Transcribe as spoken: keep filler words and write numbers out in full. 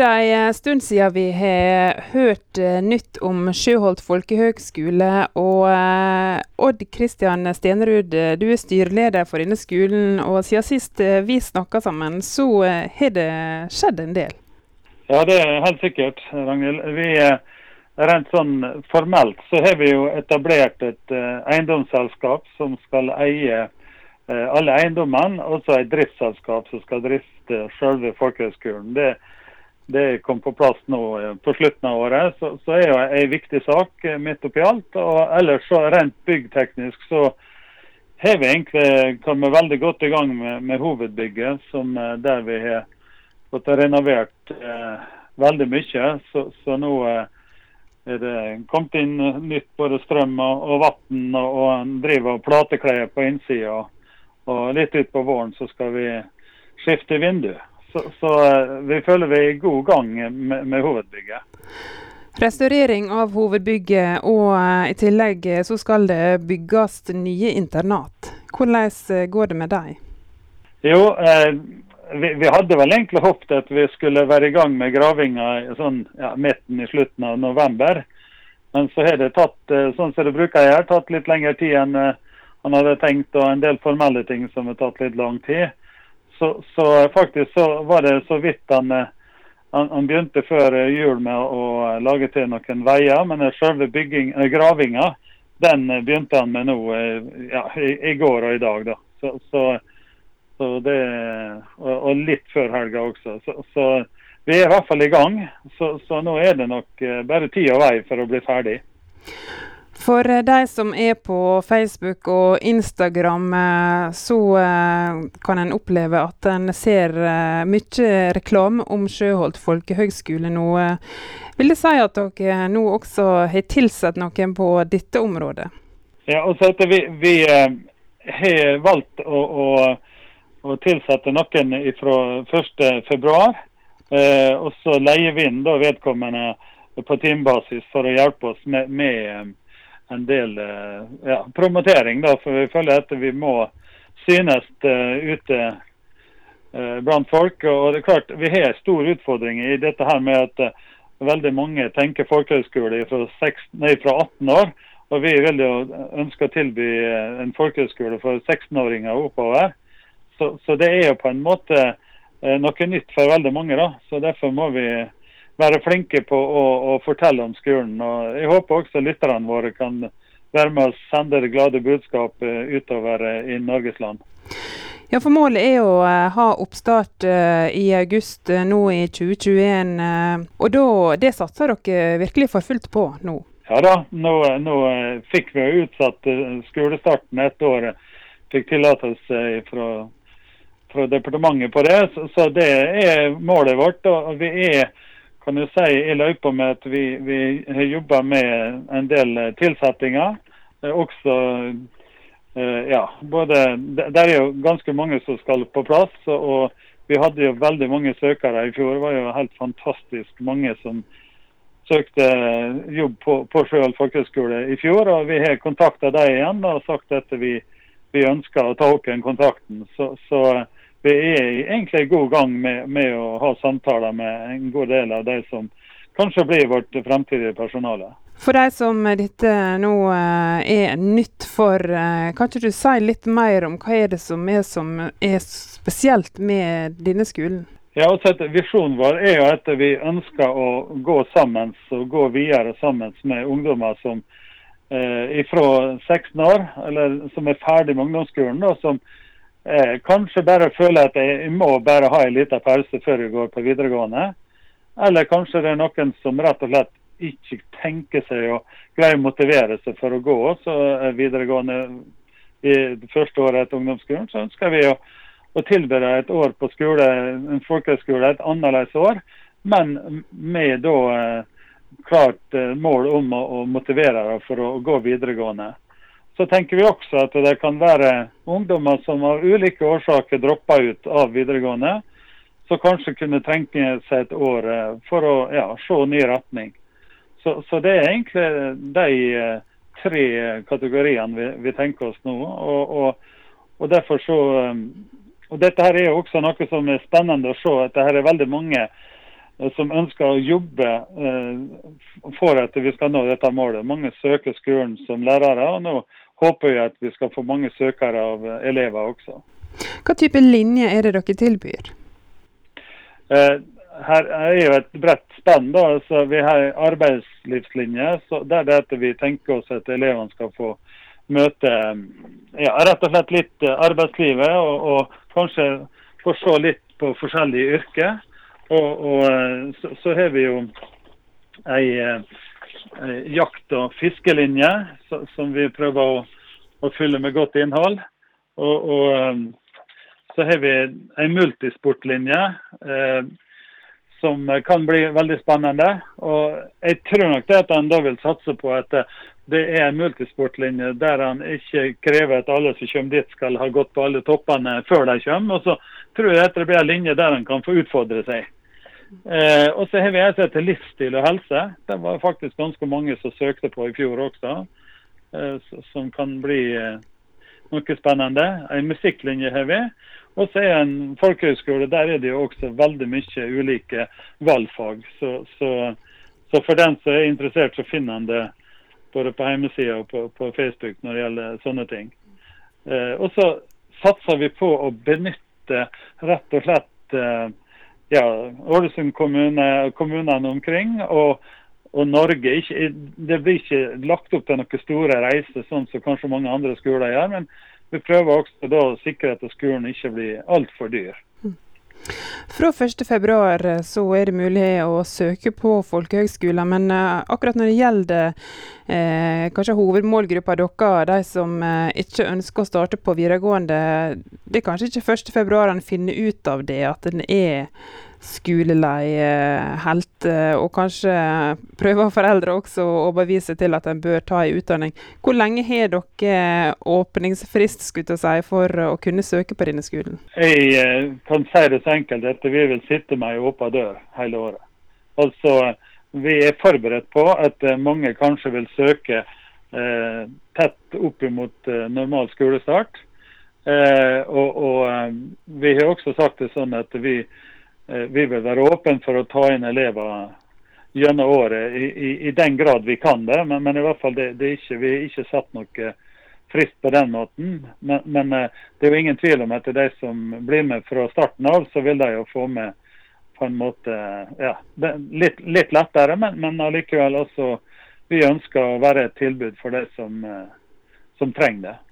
det en stund siden vi har hørt nytt om Sjøholt Folkehøgskole, og Odd Kristian Stenerud, du er styreleder for denne skolen, og siden sist vi snakket sammen, så har det skjedd en del. Ja, det er helt sikkert, Ragnhild. Vi er rent sånn formelt, så har vi jo etablert et eiendomsselskap som skal eie alle eiendommene, og så et driftsselskap som skal drifte selve folkehøgskolen. Det Det kom på plass nå på slutten av året, så, så er jo en viktig sak midt oppi alt. Og ellers så rent byggteknisk så har vi egentlig kommet veldig godt i gang med, med hovedbygget, som der vi har fått renovert eh, veldig mye. Så, så nå eh, er det kommet inn nytt både strøm og, og vatten, og, og driver og platekleier på innsiden. Og, og litt ut på våren så skal vi skifte vindu. Så, så vi føler vi er i god gang med, med hovedbygget. Restaurering av hovedbygget, og i tillegg så skal det bygges nye internat. Hvordan går det med deg? Jo, eh, vi, vi hadde vel egentlig håpet at vi skulle være i gang med gravinga sånn, ja, midten i slutten av november. Men så har det tatt, sånn som det bruker jeg, tatt litt lengre tid enn eh, han hadde tenkt, og en del formelle ting som har tatt litt lang tid. Så, så faktisk så var det så vidt han, han, han begynte før jul med å lage til noen veier, men selve bygging, gravinga, den begynte han med nå ja, i, i går og i dag. Da. Så, så, så det, og, og litt før helga også. Så, så vi er i hvert fall i gang, så, så nå er det nok bare tid og vei for å bli ferdig. For de som er på Facebook og Instagram, så kan en oppleve at en ser mye reklame om Sjøholt Folkehøgskole nå. Vil det si at dere nå også har tilsatt noen på dette området? Ja, og så at vi, vi har valgt å, å, å tilsette noen fra første februar, og så leier vi inn da vedkommende på timebasis for å hjelpe oss med, med en del ja, promotering, da, for vi føler at vi må synes uh, ute uh, blant folk. Og det er klart, vi har stor utfordring i dette her med at uh, veldig mange tenker folkehøgskole fra, nei, fra atten år, og vi vil jo ønske å tilby uh, en folkehøgskole for seksten-åringer oppover. Så, så det er jo på en måte uh, noe nytt for veldig mange, da. Så derfor må vi være flinke på å, å fortelle om skolen, og jeg håper også lytterne våre kan være med å sende det glade budskap utover i Norges land. Ja, for målet er å uh, ha oppstart uh, i august uh, nå i tjue tjueen, uh, og da, det satser dere virkelig for fullt på nå? Ja da, nå, nå uh, fikk vi utsatt uh, skolestarten et år, fikk tillatelse fra, fra departementet på det, så, så det er målet vårt, og vi er kan du si i løypa med at vi, vi har jobbet med en del tilsettinger. Også, ja, både, det er jo ganske mange som skal på plass, og vi hadde jo veldig mange søkere i fjor. Det var jo helt fantastisk mange som søkte jobb på, på Sjøholt Folkehøgskole i fjor, og vi har kontaktet dem igjen og sagt at vi, vi ønsker å ta opp igjen kontakten. Så, så vi er egentlig i god gang med, med å ha samtaler med en god del av de som kanskje blir vårt fremtidige personale. For de som dette nå er nytt for, kan ikke du si litt mer om hva er det som er, som er spesielt med denne skolen? Ja, også at visjonen vår er jo at vi ønsker å gå sammen og gå videre sammen med ungdommer som eh, fra seksten år, eller som er ferdig med ungdomsskolen, og som Eh, kanskje bare føler at jeg må bare ha en liten pause før jeg går på videregående. Eller kanskje det er noen som rett og slett ikke tenker seg å greie å motivere seg for å gå også videregående i det første året etter ungdomsskolen. Så ønsker vi å, å tilby et år på skole, en folkehøgskole, et annerledes år, men med da eh, klart eh, mål om å, å motivere deg for å, å gå videregående. Så tenker vi også at det kan være ungdommer som av ulike årsaker dropper ut av videregående, så kanskje kunne trenge seg et år for å ja, se ny retning. Så, så det er egentlig de tre kategoriene vi, vi tenker oss nå. Og, og, og derfor så, og dette her er jo også noe som er spennende å se, at det her er veldig mange som ønsker å jobbe eh, for at vi skal nå dette målet. Mange søker skolen som lærere, og nå håper jeg at vi skal få mange søkere av elever også. Hva type linje er det dere tilbyr? Eh, her er jo et bredt spenn, da. Så vi har arbeidslivslinje, så der er det at vi tenker oss at elevene skal få møte ja, rett og slett litt arbeidslivet, og, og kanskje få se litt på forskjellige yrker. Og, og så, så har vi jo en, en jakt- og fiskelinje så, som vi prøver å, å fylle med godt innhold. Og, og så har vi en multisportlinje eh, som kan bli veldig spennende. Og jeg tror nok det at han da vil satse på at det er en multisportlinje der han ikke krever at alle som kommer dit skal ha gått på alle toppene før de kommer. Og så tror jeg at det blir en linje der han kan få utfordre seg. Eh, og så har vi et til livsstil og helse. Det var faktisk ganske mange som søkte på i fjor også, eh, som kan bli eh, noe spennende. En musikklinje har vi. Og så er en folkehøyskole, der er det jo også veldig mye ulike valgfag. Så, så, så for den som er interessert, så finner han det både på hjemmesida og på, på Facebook når det gjelder sånne ting. Eh, og så satser vi på å benytte rett og slett eh, ja, Ålesund kommune, kommunene omkring, og, og Norge. Ikke, det blir ikke lagt opp til noen store reiser, sånn som kanskje mange andre skoler gjør, men vi prøver også da å sikre at skolen ikke blir alt for dyr. Fra første februar så er det mulig å søke på folkehøgskoler, men uh, akkurat når det gjelder uh, kanskje hovedmålgruppa dere, de som uh, ikke ønsker å starte på videregående, det er kanskje ikke første februar en finner ut av det, at den er skolelei uh, helt, uh, og kanskje prøver foreldre også å overbevise til at en bør ta i utdanning. Hvor lenge har dere åpningsfrist, skulle jeg si, for å kunne søke på denne skolen? Jeg uh, kan si det så enkelt at vi vil sitte med en åpen dør hele året. Altså, vi er forberedt på at uh, mange kanskje vil søke uh, tett opp mot uh, normal skolestart. Uh, og og uh, vi har også sagt det sånn at vi Vi vil være åpne for å ta inn elever gjennom året i, i, i den grad vi kan det, men, men i hvert fall det, det er ikke, vi har ikke satt noe frist på den måten. Men, men det er jo ingen tvil om at de som blir med fra starten av, så vil de jo få med på en måte ja, litt, litt lettere, men, men allikevel også vi ønsker å være et tilbud for de som, som trenger det.